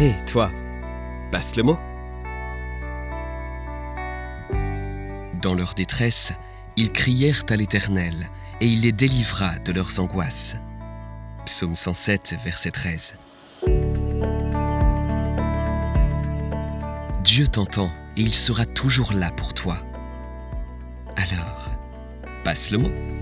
Hé, toi, passe le mot. Dans leur détresse, ils crièrent à l'Éternel, et il les délivra de leurs angoisses. Psaume 107, verset 13. Dieu t'entend et il sera toujours là pour toi. Alors, passe le mot.